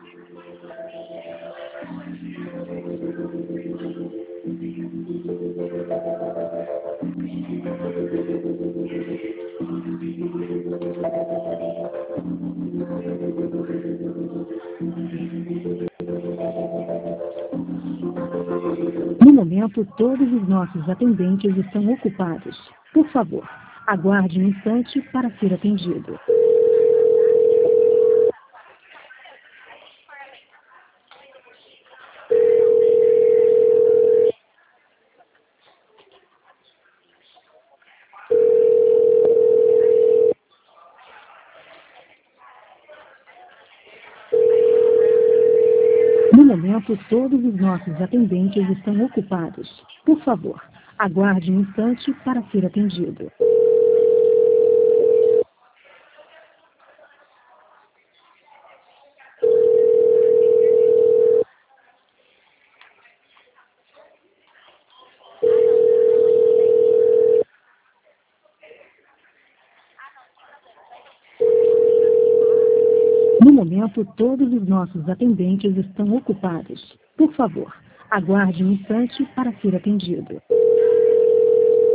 No momento, todos os nossos atendentes estão ocupados. Por favor, aguarde um instante para ser atendido. No momento, todos os nossos atendentes estão ocupados. Por favor, aguarde um instante para ser atendido. No momento, todos os nossos atendentes estão ocupados. Por favor, aguarde um instante para ser atendido.